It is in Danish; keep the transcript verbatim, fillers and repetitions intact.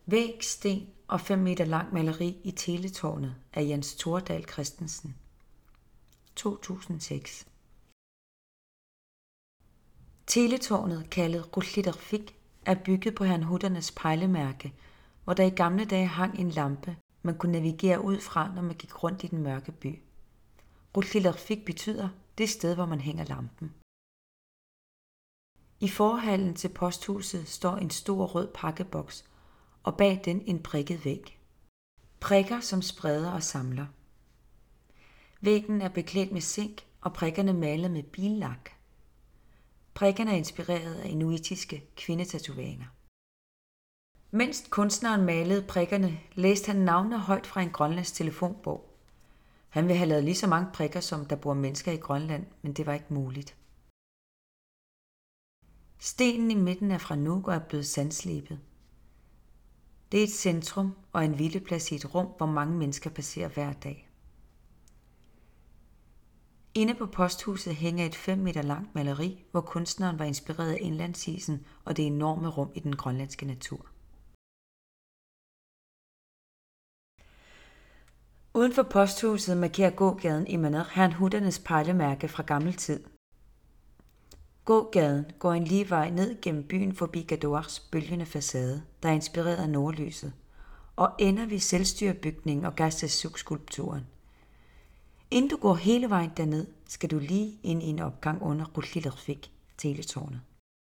Væg, sten og fem meter lang maleri i Teletårnet af Jens Thordal Christensen. to tusind og seks. Teletårnet, kaldet Rullidorfik, er bygget på herrnhuternes pejlemærke, hvor der i gamle dage hang en lampe, man kunne navigere ud fra, når man gik rundt i den mørke by. Rullidorfik betyder det sted, hvor man hænger lampen. I forhallen til posthuset står en stor rød pakkeboks, og bag den en prikket væg. Prikker, som spreder og samler. Væggen er beklædt med zink, og prikkerne malet med billak. Prikkerne er inspireret af inuitiske kvindetatoveringer. Mens kunstneren malede prikkerne, læste han navnene højt fra en grønlandsk telefonbog. Han ville have lavet lige så mange prikker, som der bor mennesker i Grønland, men det var ikke muligt. Stenen i midten er fra Nuuk og er blevet sandslibet. Det er et centrum og en hvileplads i et rum, hvor mange mennesker passerer hver dag. Inde på posthuset hænger et fem meter langt maleri, hvor kunstneren var inspireret af indlandsisen og det enorme rum i den grønlandske natur. Uden for posthuset markerer gågaden i Manad herrnhuternes pejlemærke fra gammel tid. Gågaden går en lige vej ned gennem byen forbi Gadoars bølgende facade, der er inspireret af nordlyset, og ender ved selvstyrebygningen og Gassasuk-skulpturen. Inden du går hele vejen derned, skal du lige ind i en opgang under Rullidorfik, Teletårnet.